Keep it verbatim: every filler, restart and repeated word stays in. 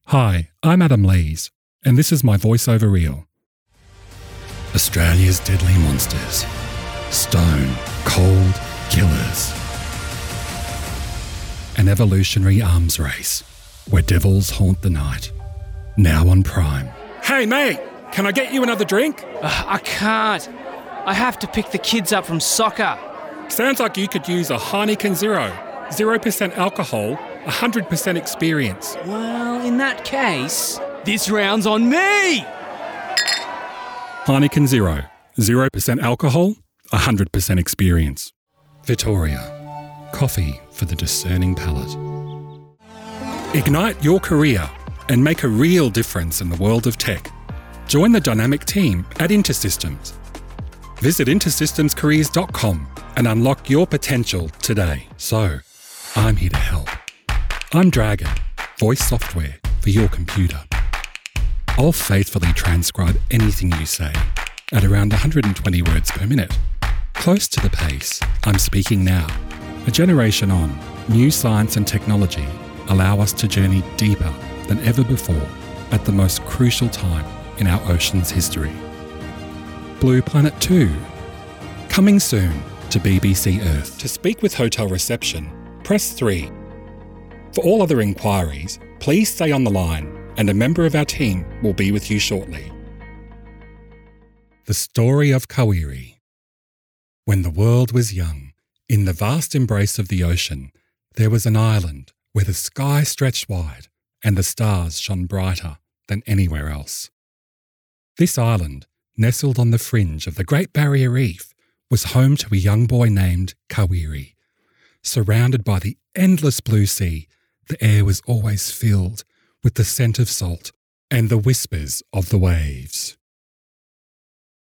Hi, I'm Adam Lees, and this is my voiceover reel. Australia's deadly monsters. Stone cold killers. An evolutionary arms race where devils haunt the night. Now on Prime. Hey mate, can I get you another drink? Uh, I can't. I have to pick the kids up from soccer. Sounds like you could use a Heineken Zero. zero percent alcohol, one hundred percent experience. Well, in that case, this round's on me! Heineken Zero. zero percent alcohol, one hundred percent experience. Vittoria. Coffee for the discerning palate. Ignite your career and make a real difference in the world of tech. Join the dynamic team at InterSystems. Visit intersystems careers dot com and unlock your potential today. So, I'm here to help. I'm Dragon, voice software for your computer. I'll faithfully transcribe anything you say at around one hundred twenty words per minute. Close to the pace I'm speaking now. A generation on, new science and technology allow us to journey deeper than ever before at the most crucial time in our ocean's history. Blue Planet two. Coming soon to B B C Earth. To speak with hotel reception, press three. For all other inquiries, please stay on the line and a member of our team will be with you shortly. The story of Kawiri. When the world was young, in the vast embrace of the ocean, there was an island where the sky stretched wide and the stars shone brighter than anywhere else. This island, nestled on the fringe of the Great Barrier Reef, was home to a young boy named Kawiri. Surrounded by the endless blue sea, the air was always filled with the scent of salt and the whispers of the waves.